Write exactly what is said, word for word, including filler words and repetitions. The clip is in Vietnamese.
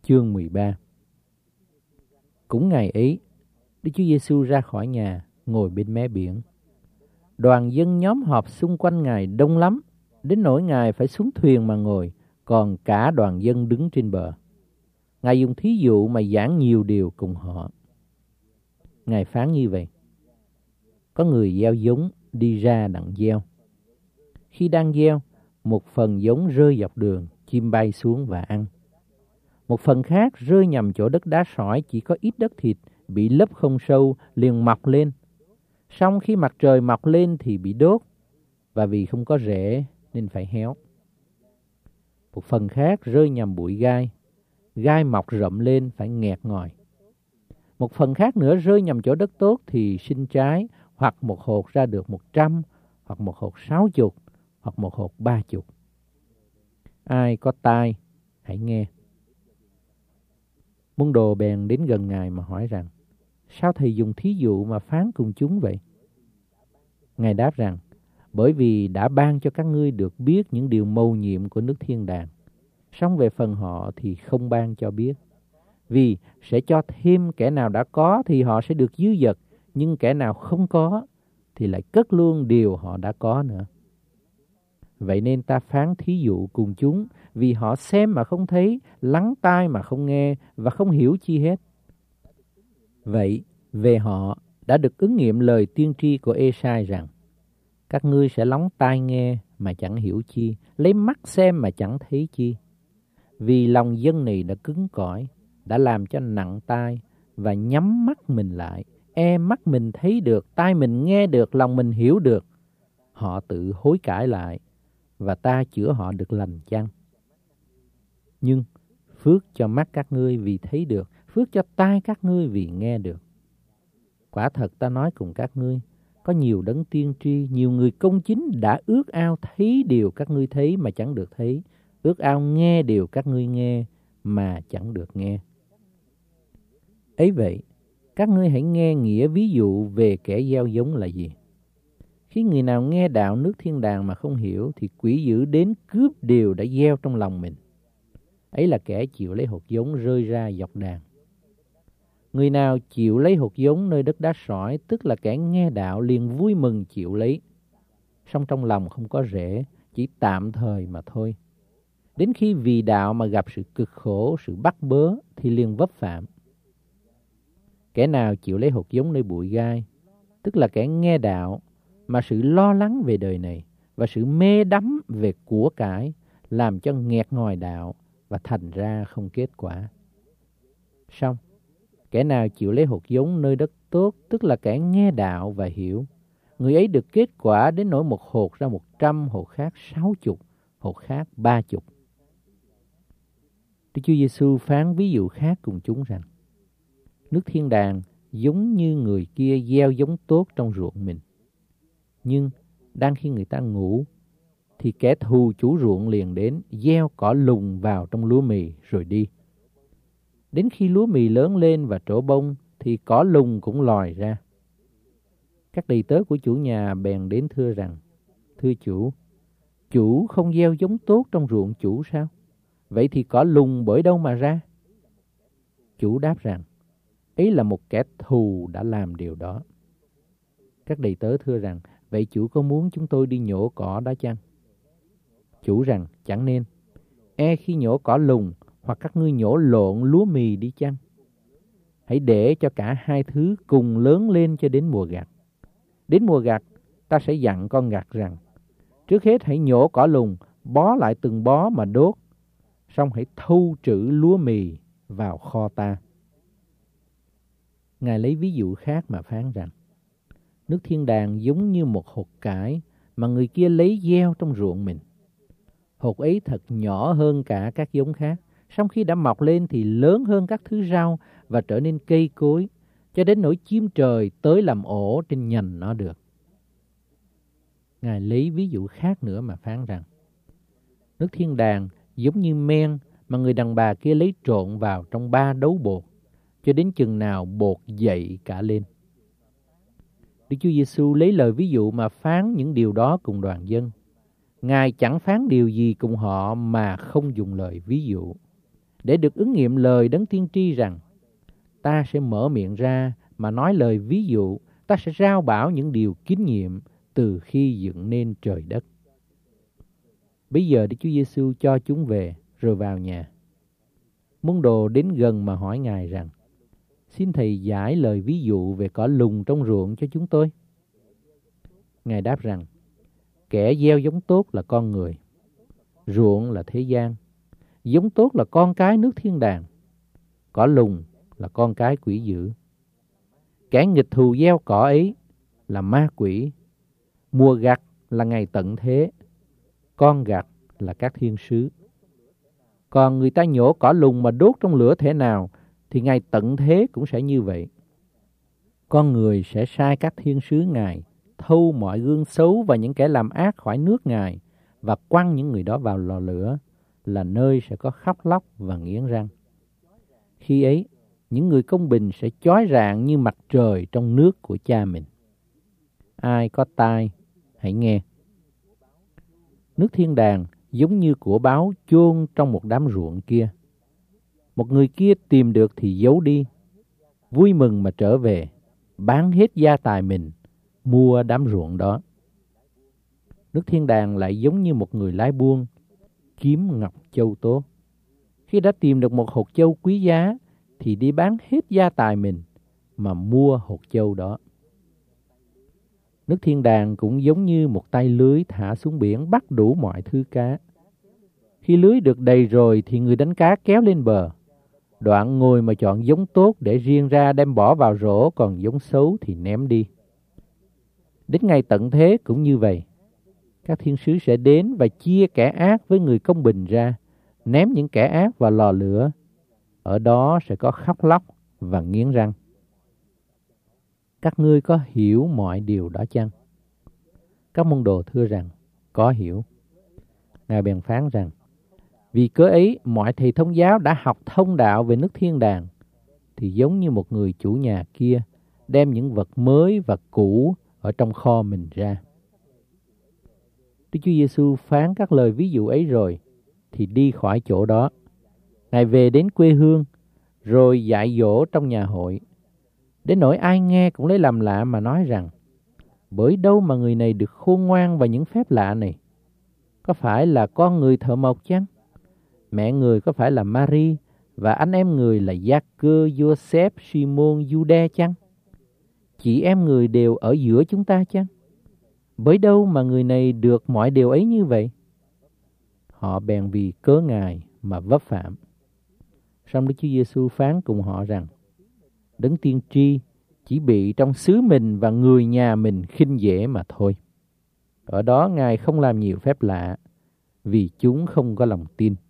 Chương mười ba. Cũng ngày ấy, Đức Chúa Giêsu ra khỏi nhà, ngồi bên mé biển. Đoàn dân nhóm họp xung quanh Ngài đông lắm, đến nỗi Ngài phải xuống thuyền mà ngồi, còn cả đoàn dân đứng trên bờ. Ngài dùng thí dụ mà giảng nhiều điều cùng họ. Ngài phán như vậy: có người gieo giống đi ra đặng gieo. Khi đang gieo, một phần giống rơi dọc đường, chim bay xuống và ăn. Một phần khác rơi nhầm chỗ đất đá sỏi, chỉ có ít đất thịt, bị lấp không sâu, liền mọc lên. Song khi mặt trời mọc lên thì bị đốt, và vì không có rễ nên phải héo. Một phần khác rơi nhầm bụi gai, gai mọc rậm lên phải nghẹt ngòi. Một phần khác nữa rơi nhầm chỗ đất tốt thì sinh trái, hoặc một hột ra được một trăm, hoặc một hột sáu chục, hoặc một hột ba chục. Ai có tai, hãy nghe. Môn đồ bèn đến gần Ngài mà hỏi rằng: sao Thầy dùng thí dụ mà phán cùng chúng vậy? Ngài đáp rằng: bởi vì đã ban cho các ngươi được biết những điều mầu nhiệm của nước thiên đàng, song về phần họ thì không ban cho biết. Vì sẽ cho thêm kẻ nào đã có thì họ sẽ được dư dật, nhưng kẻ nào không có thì lại cất luôn điều họ đã có nữa. Vậy nên ta phán thí dụ cùng chúng, vì họ xem mà không thấy, lắng tai mà không nghe, và không hiểu chi hết. Vậy về họ đã được ứng nghiệm lời tiên tri của Ê-sai rằng: các ngươi sẽ lóng tai nghe mà chẳng hiểu chi, lấy mắt xem mà chẳng thấy chi. Vì lòng dân này đã cứng cỏi, đã làm cho nặng tai, và nhắm mắt mình lại, e mắt mình thấy được, tai mình nghe được, lòng mình hiểu được. Họ tự hối cải lại, và ta chữa họ được lành chăng? Nhưng phước cho mắt các ngươi vì thấy được, phước cho tai các ngươi vì nghe được. Quả thật ta nói cùng các ngươi, có nhiều đấng tiên tri, nhiều người công chính đã ước ao thấy điều các ngươi thấy mà chẳng được thấy, ước ao nghe điều các ngươi nghe mà chẳng được nghe. Ấy vậy, các ngươi hãy nghe nghĩa ví dụ về kẻ gieo giống là gì. Khi người nào nghe đạo nước thiên đàng mà không hiểu, thì quỷ dữ đến cướp điều đã gieo trong lòng mình. Ấy là kẻ chịu lấy hột giống rơi ra dọc đàng. Người nào chịu lấy hột giống nơi đất đá sỏi, tức là kẻ nghe đạo liền vui mừng chịu lấy, song trong lòng không có rễ, chỉ tạm thời mà thôi. Đến khi vì đạo mà gặp sự cực khổ, sự bắt bớ, thì liền vấp phạm. Kẻ nào chịu lấy hột giống nơi bụi gai, tức là kẻ nghe đạo, mà sự lo lắng về đời này và sự mê đắm về của cải làm cho nghẹt ngòi đạo, và thành ra không kết quả. Xong, kẻ nào chịu lấy hột giống nơi đất tốt, tức là kẻ nghe đạo và hiểu, người ấy được kết quả đến nỗi một hột ra một trăm, hột khác sáu chục, hột khác ba chục. Đức Chúa Giêsu phán ví dụ khác cùng chúng rằng: nước thiên đàng giống như người kia gieo giống tốt trong ruộng mình. Nhưng đang khi người ta ngủ, thì kẻ thù chủ ruộng liền đến, gieo cỏ lùng vào trong lúa mì rồi đi. Đến khi lúa mì lớn lên và trổ bông, thì cỏ lùng cũng lòi ra. Các đầy tớ của chủ nhà bèn đến thưa rằng: thưa chủ, chủ không gieo giống tốt trong ruộng chủ sao? Vậy thì cỏ lùng bởi đâu mà ra? Chủ đáp rằng: ấy là một kẻ thù đã làm điều đó. Các đầy tớ thưa rằng: vậy chủ có muốn chúng tôi đi nhổ cỏ đó chăng? Chủ rằng: chẳng nên. E khi nhổ cỏ lùng, hoặc các ngươi nhổ lộn lúa mì đi chăng? Hãy để cho cả hai thứ cùng lớn lên cho đến mùa gặt. Đến mùa gặt, ta sẽ dặn con gặt rằng: trước hết hãy nhổ cỏ lùng, bó lại từng bó mà đốt, xong hãy thu trữ lúa mì vào kho ta. Ngài lấy ví dụ khác mà phán rằng: nước thiên đàng giống như một hột cải mà người kia lấy gieo trong ruộng mình. Hột ấy thật nhỏ hơn cả các giống khác, song khi đã mọc lên thì lớn hơn các thứ rau và trở nên cây cối, cho đến nỗi chim trời tới làm ổ trên nhành nó được. Ngài lấy ví dụ khác nữa mà phán rằng: nước thiên đàng giống như men mà người đàn bà kia lấy trộn vào trong ba đấu bột, cho đến chừng nào bột dậy cả lên. Đức Chúa Giêsu lấy lời ví dụ mà phán những điều đó cùng đoàn dân. Ngài chẳng phán điều gì cùng họ mà không dùng lời ví dụ. để được ứng nghiệm lời đấng tiên tri rằng ta sẽ mở miệng ra mà nói lời ví dụ, ta sẽ rao bảo những điều kinh nghiệm từ khi dựng nên trời đất. Bây giờ Đức Chúa Giêsu cho chúng về rồi vào nhà. Môn đồ đến gần mà hỏi Ngài rằng: xin Thầy giải lời ví dụ về cỏ lùng trong ruộng cho chúng tôi. Ngài đáp rằng: kẻ gieo giống tốt là con người, ruộng là thế gian. Giống tốt là con cái nước thiên đàng, cỏ lùng là con cái quỷ dữ. Kẻ nghịch thù gieo cỏ ấy là ma quỷ. Mùa gặt là ngày tận thế, con gặt là các thiên sứ. Còn người ta nhổ cỏ lùng mà đốt trong lửa thể nào, thì ngày tận thế cũng sẽ như vậy. Con người sẽ sai các thiên sứ Ngài thâu mọi gương xấu và những kẻ làm ác khỏi nước Ngài, và quăng những người đó vào lò lửa, là nơi sẽ có khóc lóc và nghiến răng. Khi ấy, những người công bình sẽ chói rạng như mặt trời trong nước của Cha mình. Ai có tai, hãy nghe. Nước thiên đàng giống như của báo chôn trong một đám ruộng kia. Một người kia tìm được thì giấu đi, vui mừng mà trở về, bán hết gia tài mình, mua đám ruộng đó. Nước thiên đàng lại giống như một người lái buôn, kiếm ngọc châu tốt. Khi đã tìm được một hột châu quý giá, thì đi bán hết gia tài mình, mà mua hột châu đó. Nước thiên đàng cũng giống như một tay lưới thả xuống biển bắt đủ mọi thứ cá. Khi lưới được đầy rồi thì người đánh cá kéo lên bờ. Đoạn ngồi mà chọn giống tốt để riêng ra đem bỏ vào rổ, còn giống xấu thì ném đi. Đến ngày tận thế cũng như vậy. Các thiên sứ sẽ đến và chia kẻ ác với người công bình ra, ném những kẻ ác vào lò lửa. Ở đó sẽ có khóc lóc và nghiến răng. Các ngươi có hiểu mọi điều đó chăng? Các môn đồ thưa rằng: có hiểu. Ngài bèn phán rằng: vì cớ ấy mọi thầy thông giáo đã học thông đạo về nước thiên đàng, thì giống như một người chủ nhà kia đem những vật mới và cũ ở trong kho mình ra. Đức Chúa Giêsu phán các lời ví dụ ấy rồi thì đi khỏi chỗ đó. Ngài về đến quê hương, rồi dạy dỗ trong nhà hội. Đến nỗi ai nghe cũng lấy làm lạ mà nói rằng: bởi đâu mà người này được khôn ngoan và những phép lạ này? Có phải là con người thợ mộc chăng? Mẹ người có phải là Mary, và anh em người là Gia-cơ, Giô-xép, Si-môn, Giu-đe chăng? Chị em người đều ở giữa chúng ta chăng? Bởi đâu mà người này được mọi điều ấy như vậy? Họ bèn vì cớ Ngài mà vấp phạm. Song Đức Chúa Giêsu phán cùng họ rằng: đấng tiên tri chỉ bị trong xứ mình và người nhà mình khinh dễ mà thôi. Ở đó Ngài không làm nhiều phép lạ, vì chúng không có lòng tin.